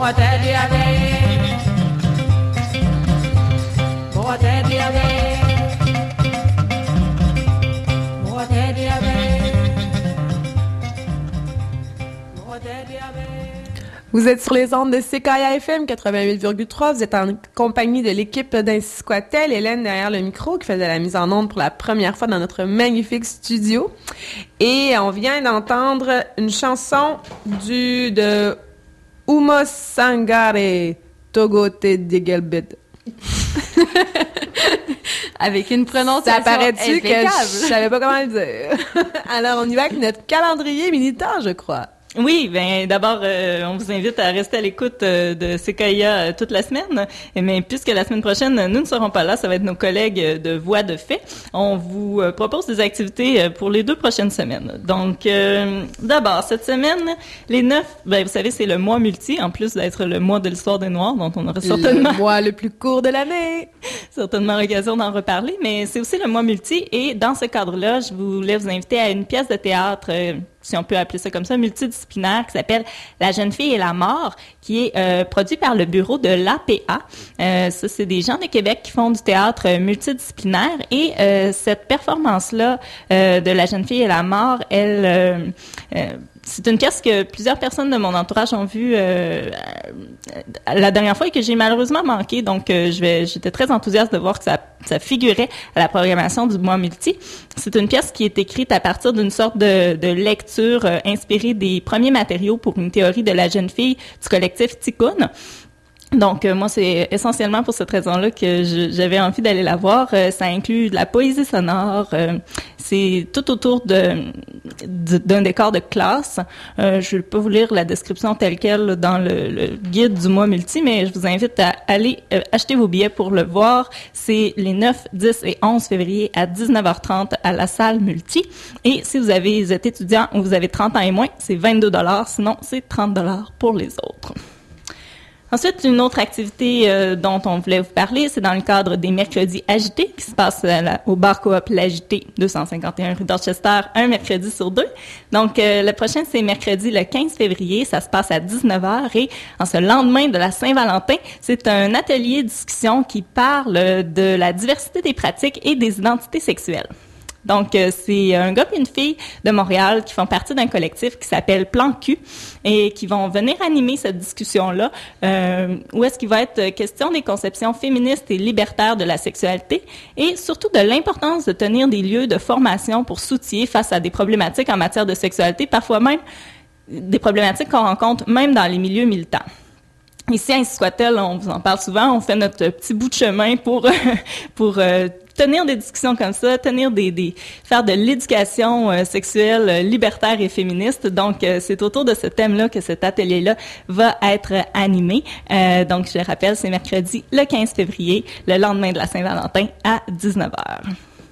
Boa tarde, ave. Boa tarde, ave. Boa tarde, ave. Boa tarde, ave. Vous êtes sur les ondes de C K I A F M quatre-vingt-huit virgule trois. Vous êtes en compagnie de l'équipe d'Ainsi Soit-elle. Hélène derrière le micro qui faisait la mise en onde pour la première fois dans notre magnifique studio. Et on vient d'entendre une chanson du de Oumou Sangaré Togote Digelbed. Avec une prononciation Ça paraît-tu que impeccable. je savais pas comment le dire. Alors on y va avec notre calendrier militant, je crois. Oui, ben d'abord, euh, on vous invite à rester à l'écoute euh, de C K I A euh, toute la semaine. Et mais puisque la semaine prochaine, nous ne serons pas là, ça va être nos collègues euh, de Voix de fait. On vous euh, propose des activités euh, pour les deux prochaines semaines. Donc, euh, d'abord, cette semaine, les neuf, ben vous savez, c'est le mois multi, en plus d'être le mois de l'histoire des Noirs, dont on aura certainement... Le mois le plus court de l'année. certainement l'occasion d'en reparler, mais c'est aussi le mois multi. Et dans ce cadre-là, je voulais vous inviter à une pièce de théâtre... Euh, si on peut appeler ça comme ça, multidisciplinaire, qui s'appelle La jeune fille et la mort, qui est euh, produit par le bureau de l'A P A. Euh, ça, c'est des gens de Québec qui font du théâtre euh, multidisciplinaire. Et euh, cette performance-là euh, de La jeune fille et la mort, elle... Euh, euh, c'est une pièce que plusieurs personnes de mon entourage ont vue euh, la dernière fois et que j'ai malheureusement manqué. Donc, euh, je vais, j'étais très enthousiaste de voir que ça, ça figurait à la programmation du mois multi. C'est une pièce qui est écrite à partir d'une sorte de, de lecture euh, inspirée des premiers matériaux pour une théorie de la jeune fille du collectif Tikkun. Donc, euh, moi, c'est essentiellement pour cette raison-là que je, j'avais envie d'aller la voir. Euh, ça inclut de la poésie sonore. Euh, c'est tout autour de, de d'un décor de classe. Euh, je ne vais pas vous lire la description telle quelle là, dans le, le guide du mois multi, mais je vous invite à aller euh, acheter vos billets pour le voir. C'est les neuf, dix et onze février à dix-neuf heures trente à la salle multi. Et si vous avez vous êtes étudiant ou vous avez trente ans et moins, c'est vingt-deux dollars. Sinon, c'est trente dollars pour les autres. Ensuite, une autre activité euh, dont on voulait vous parler, c'est dans le cadre des mercredis agités qui se passent euh, là, au bar coop L'Agité, deux cent cinquante et un rue Dorchester, un mercredi sur deux. Donc, euh, le prochain, c'est mercredi le quinze février, ça se passe à dix-neuf heures et en ce lendemain de la Saint-Valentin, c'est un atelier discussion qui parle de la diversité des pratiques et des identités sexuelles. Donc, euh, c'est un gars et une fille de Montréal qui font partie d'un collectif qui s'appelle Plan Q et qui vont venir animer cette discussion-là euh, où est-ce qu'il va être question des conceptions féministes et libertaires de la sexualité et surtout de l'importance de tenir des lieux de formation pour s'outiller face à des problématiques en matière de sexualité, parfois même des problématiques qu'on rencontre même dans les milieux militants. Ici, à Ainsi Soit-elle, on vous en parle souvent, on fait notre petit bout de chemin pour pour euh, tenir des discussions comme ça, tenir des, des faire de l'éducation euh, sexuelle euh, libertaire et féministe. Donc, euh, c'est autour de ce thème-là que cet atelier-là va être animé. Euh, donc, je le rappelle, c'est mercredi le quinze février, le lendemain de la Saint-Valentin à dix-neuf heures.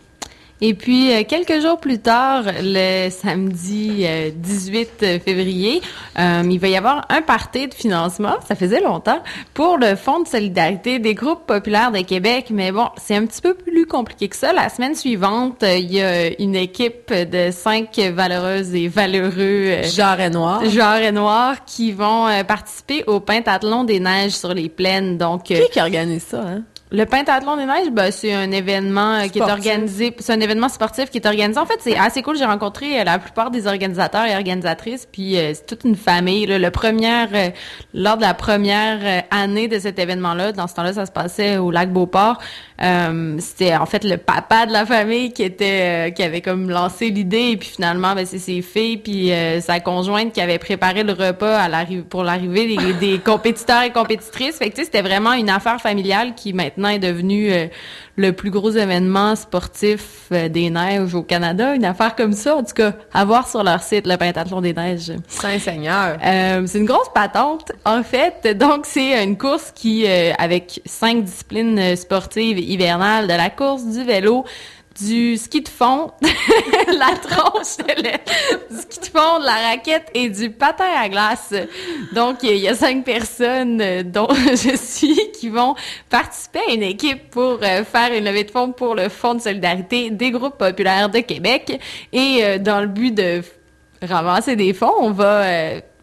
Et puis, euh, quelques jours plus tard, le samedi euh, dix-huit février, euh, il va y avoir un party de financement, ça faisait longtemps, pour le Fonds de solidarité des groupes populaires de Québec. Mais bon, c'est un petit peu plus compliqué que ça. La semaine suivante, euh, il y a une équipe de cinq valeureuses et valeureux euh, Genre et noir. genre et noirs qui vont euh, participer au pentathlon des neiges sur les plaines. Donc, euh, Qui qui organise ça, hein? le pentathlon des neiges, ben, c'est un événement euh, qui est Sportif. organisé, c'est un événement sportif qui est organisé. En fait, c'est assez cool. J'ai rencontré euh, la plupart des organisateurs et organisatrices, puis euh, c'est toute une famille. Là. Le premier, euh, lors de la première euh, année de cet événement-là, dans ce temps-là, ça se passait au lac Beauport. Euh, c'était en fait le papa de la famille qui était, euh, qui avait comme lancé l'idée, et puis finalement, ben c'est ses filles puis euh, sa conjointe qui avait préparé le repas à l'arrivée pour l'arrivée des, des compétiteurs et compétitrices. Fait que tu sais, c'était vraiment une affaire familiale qui maintenant est devenue euh, le plus gros événement sportif euh, des neiges au Canada, une affaire comme ça. En tout cas, à voir sur leur site, le pentathlon des neiges. Saint-Seigneur. Euh, c'est une grosse patente, en fait. Donc, c'est une course qui, euh, avec cinq disciplines sportives hivernales, de la course, du vélo, du ski de fond, la tronche de lait, du ski de fond, de la raquette et du patin à glace. Donc, il y a cinq personnes euh, dont je suis qui vont participer à une équipe pour euh, faire une levée de fonds pour le Fonds de solidarité des groupes populaires de Québec. Et euh, dans le but de ramasser des fonds, on va euh,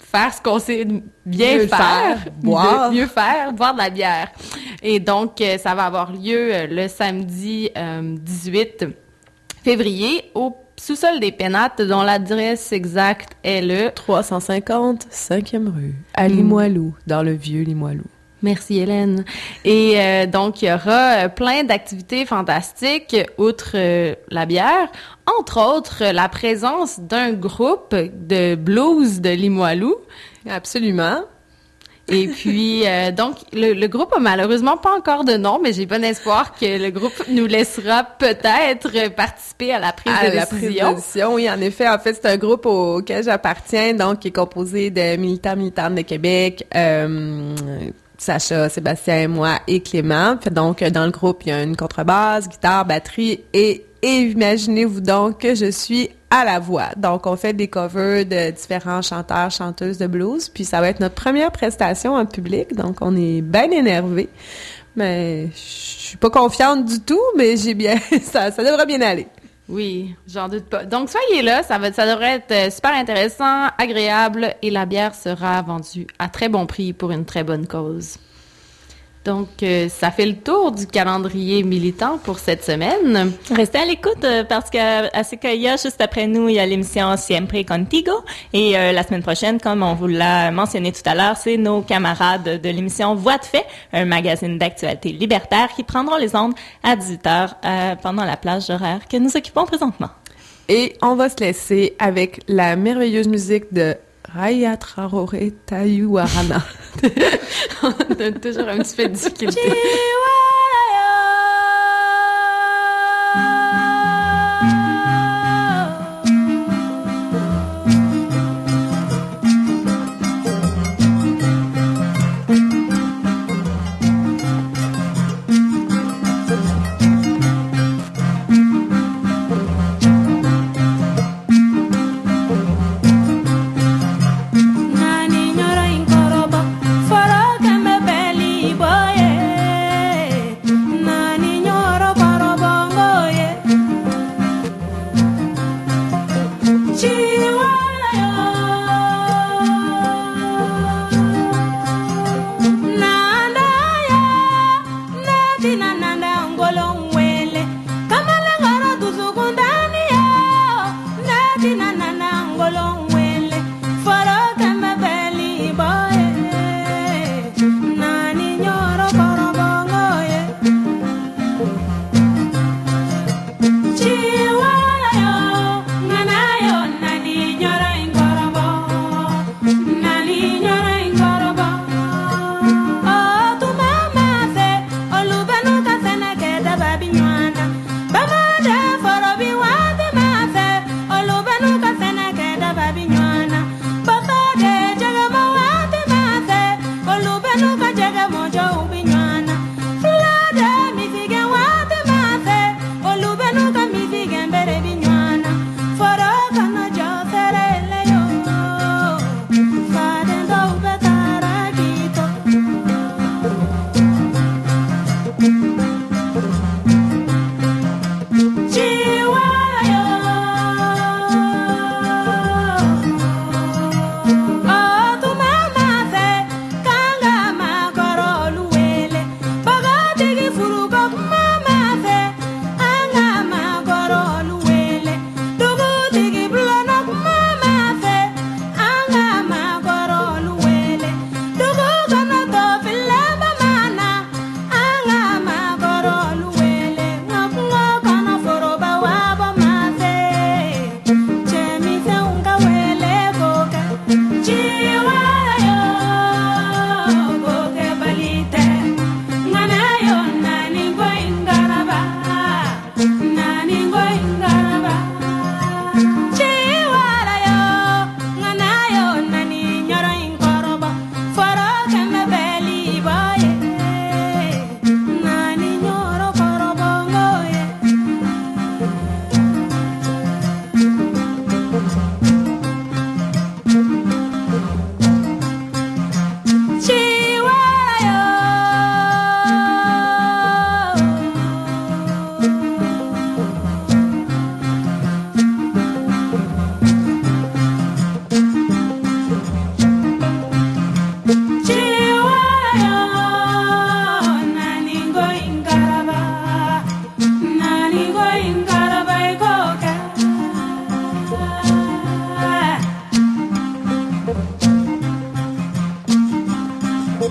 faire ce qu'on sait bien Mieux faire, faire, boire. de- mieux faire, boire de la bière. Et donc, euh, ça va avoir lieu euh, le samedi euh, dix-huit février au sous-sol des Pénates, dont l'adresse exacte est le... trois cent cinquante cinquième rue, à Limoilou, dans le vieux Limoilou. Merci Hélène. Et euh, donc, il y aura euh, plein d'activités fantastiques, outre euh, la bière. Entre autres, la présence d'un groupe de blues de Limoilou. Absolument. Et puis, euh, donc, le, le groupe a malheureusement pas encore de nom, mais j'ai bon espoir que le groupe nous laissera peut-être participer à la prise À de la prise de décision. décision, oui, en effet. En fait, c'est un groupe auquel j'appartiens, donc qui est composé de militants militantes de Québec, euh, Sacha, Sébastien, moi et Clément. Fait donc, dans le groupe, il y a une contrebasse, guitare, batterie et, et imaginez-vous donc que je suis à la voix. Donc, on fait des covers de différents chanteurs, chanteuses de blues, puis ça va être notre première prestation en public, donc on est bien énervés. Mais je suis pas confiante du tout, mais j'ai bien, ça, ça devrait bien aller. Oui, j'en doute pas. Donc, soyez là, ça va, ça devrait être euh, super intéressant, agréable, et la bière sera vendue à très bon prix pour une très bonne cause. Donc, euh, ça fait le tour du calendrier militant pour cette semaine. Restez à l'écoute euh, parce qu'à à Sequoia, juste après nous, il y a l'émission Siempre Contigo. Et euh, la semaine prochaine, comme on vous l'a mentionné tout à l'heure, c'est nos camarades de l'émission Voix de fait, un magazine d'actualité libertaire qui prendront les ondes à dix-huit heures euh, pendant la plage horaire que nous occupons présentement. Et on va se laisser avec la merveilleuse musique de Raya Traoré Tayouarana. On a toujours un petit peu de difficulté. Nani nyoro inkoroba, foro keme beli boye.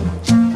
Thank you.